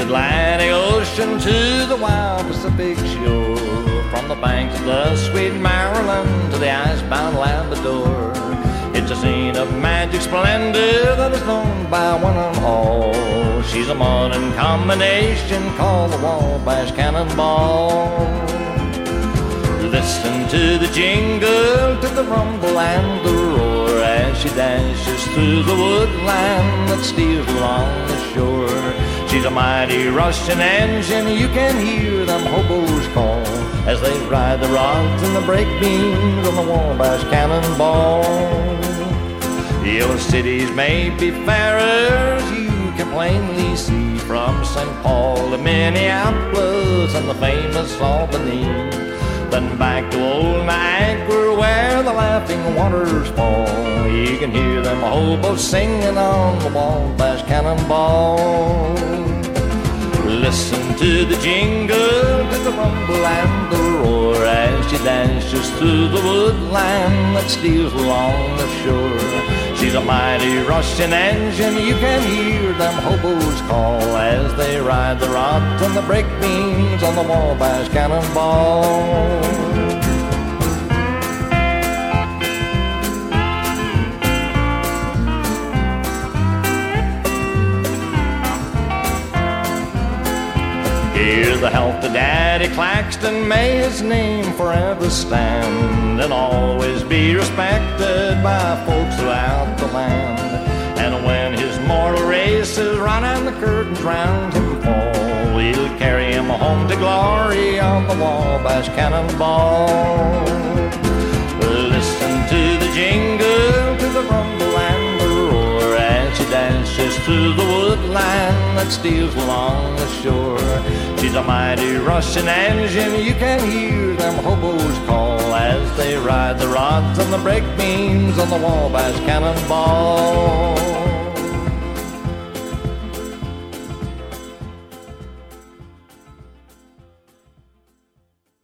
Atlantic Ocean to the wild Pacific shore, from the banks of the sweet Maryland to the icebound Labrador. It's a scene of magic splendor that is known by one and all. She's a modern combination called the Wabash Cannonball. Listen to the jingle, to the rumble and the roar, as she dashes through the woodland that steals along the shore. She's a mighty Russian engine, you can hear them hobos call, as they ride the rods and the brake beams on the Wabash Cannonball. Your cities may be fairer, as you can plainly see, from St. Paul to Minneapolis and the famous Albany. Then back to old Niagara where the laughing waters fall. You can hear them hobos singing on the Wabash Cannonball. Listen to the jingle, to the rumble and the roar, as she dashes through the woodland that steals along the shore. She's a mighty Russian engine, you can hear them hobos call, as they ride the rods and the brake beams on the Wabash Cannonball. Hear the health of Daddy Claxton, may his name forever stand, and always be respected by folks throughout the land. And when his mortal race is run and the curtains round him fall, we'll carry him home to glory on the Wabash Cannonball. Listen to the jingle, to the rumble and the roar, as she dashes through the woodland that steals along the shore. She's a mighty Russian engine, you can hear them hobos call, as they ride the rods and the brake beams on the Wabash Cannonball.